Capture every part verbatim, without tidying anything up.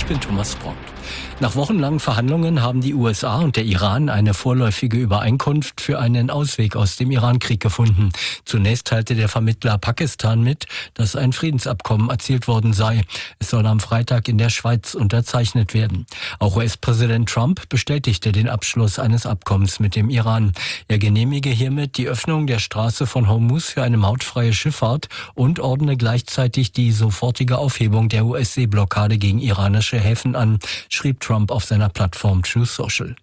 Ich bin Thomas Brock. Nach wochenlangen Verhandlungen haben die U S A und der Iran eine vorläufige Übereinkunft für einen Ausweg aus dem Iran-Krieg gefunden. Zunächst teilte der Vermittler Pakistan mit, dass ein Friedensabkommen erzielt worden sei. Es soll am Freitag in der Schweiz unterzeichnet werden. Auch U S-Präsident Trump bestätigte den Abschluss eines Abkommens mit dem Iran. Er genehmige hiermit die Öffnung der Straße von Hormuz für eine mautfreie Schifffahrt und ordne gleichzeitig die sofortige Aufhebung der U S-Seeblockade gegen iranische Häfen an, schrieb Trump auf seiner Plattform Truth Social.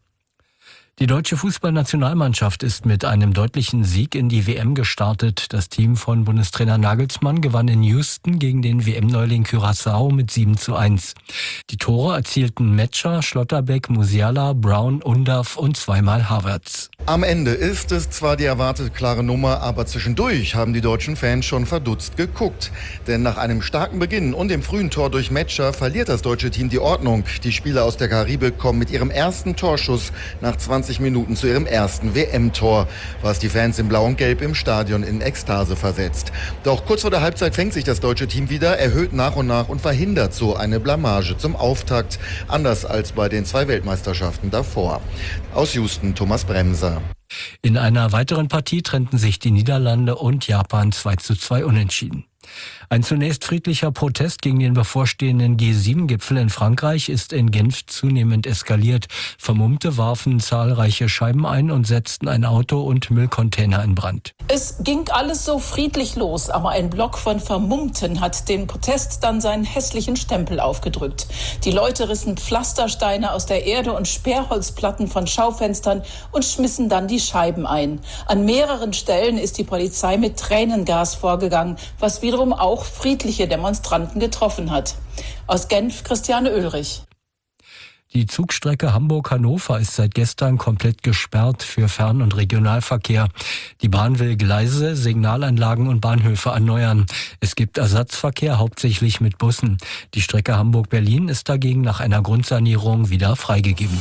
Die deutsche Fußballnationalmannschaft ist mit einem deutlichen Sieg in die W M gestartet. Das Team von Bundestrainer Nagelsmann gewann in Houston gegen den W M-Neuling Curaçao mit sieben zu eins. Die Tore erzielten Metscher, Schlotterbeck, Musiala, Brown, Undav und zweimal Havertz. Am Ende ist es zwar die erwartete klare Nummer, aber zwischendurch haben die deutschen Fans schon verdutzt geguckt. Denn nach einem starken Beginn und dem frühen Tor durch Metscher verliert das deutsche Team die Ordnung. Die Spieler aus der Karibik kommen mit ihrem ersten Torschuss nach zwanzig Minuten zu ihrem ersten W M-Tor, was die Fans in Blau und Gelb im Stadion in Ekstase versetzt. Doch kurz vor der Halbzeit fängt sich das deutsche Team wieder, erhöht nach und nach und verhindert so eine Blamage zum Auftakt, anders als bei den zwei Weltmeisterschaften davor. Aus Houston, Thomas Bremser. In einer weiteren Partie trennten sich die Niederlande und Japan zwei zu zwei unentschieden. Ein zunächst friedlicher Protest gegen den bevorstehenden G sieben Gipfel in Frankreich ist in Genf zunehmend eskaliert. Vermummte warfen zahlreiche Scheiben ein und setzten ein Auto und Müllcontainer in Brand. Es ging alles so friedlich los, aber ein Block von Vermummten hat den Protest dann seinen hässlichen Stempel aufgedrückt. Die Leute rissen Pflastersteine aus der Erde und Sperrholzplatten von Schaufenstern und schmissen dann die Scheiben ein. An mehreren Stellen ist die Polizei mit Tränengas vorgegangen, was wiederum auch friedliche Demonstranten getroffen hat. Aus Genf, Christiane Oehlrich. Die Zugstrecke Hamburg-Hannover ist seit gestern komplett gesperrt für Fern- und Regionalverkehr. Die Bahn will Gleise, Signalanlagen und Bahnhöfe erneuern. Es gibt Ersatzverkehr, hauptsächlich mit Bussen. Die Strecke Hamburg-Berlin ist dagegen nach einer Grundsanierung wieder freigegeben.